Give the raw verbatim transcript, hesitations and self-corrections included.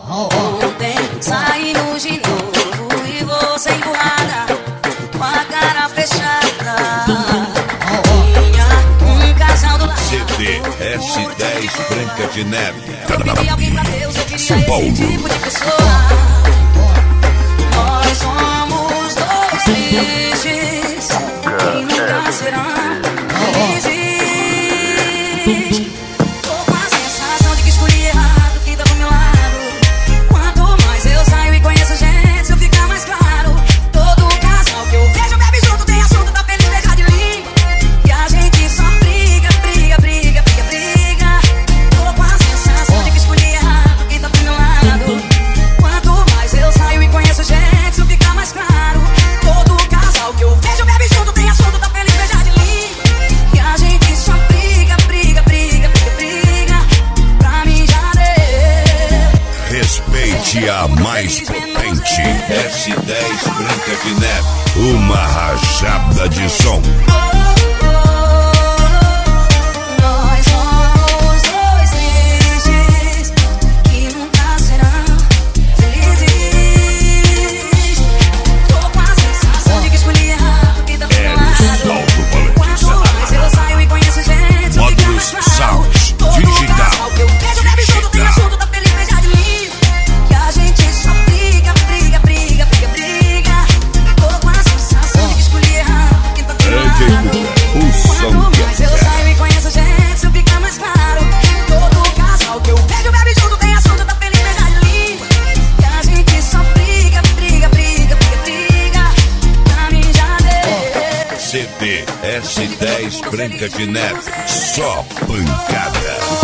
Ontem saímos de novo e você emburrada, com a cara fechada. Tinha um casal do lado. C D S dez Branca de Neve, Pedi alguém pra Deus, eu queria São Paulo. esse tipo de pessoa. Nós somos dois tristes e nunca serão felizes. Tô com a sensação de que escolhi errado quem tá do meu lado. Quanto mais eu saio e conheço gente, se eu ficar mais claro. Todo casal que eu vejo bebe junto, tem assunto, tá feliz, beijar de língua. E a gente só briga, briga, briga, briga, briga. Tô com a sensação de que escolhi errado quem tá do meu lado. Quanto mais eu saio e conheço gente, se eu ficar mais claro. Todo casal que eu vejo bebe junto, tem assunto, tá feliz, beijar de língua. E a gente só briga, briga, briga, briga, briga. Pra mim já deu. Respeite a mais potente. S dez Branca de Neve, uma rajada de som. Nós somos dois tristes que nunca serão felizes. Tô com a sensação de que escolhi errado quem tá do meu É lado. Salto Valente. Quanto mais eu saio e conheço gente, eu fico Módulos mais claro. Sound Todo Digital. casal que eu vejo bebe junto, tem assunto, tá feliz, beijar de mim. E a gente só briga, briga, briga, briga, briga. Tô com a sensação de que escolhi errado quem tá do meu lado. O som Quanto que mais eu saio e conheço gente, se eu ficar mais claro. Todo casal que eu vejo bebe junto, tem assunto, tá feliz, beijar de língua. E a gente só briga, briga, briga, briga, briga. Pra mim já deu. C D S dez Branca de Neve, só pancada.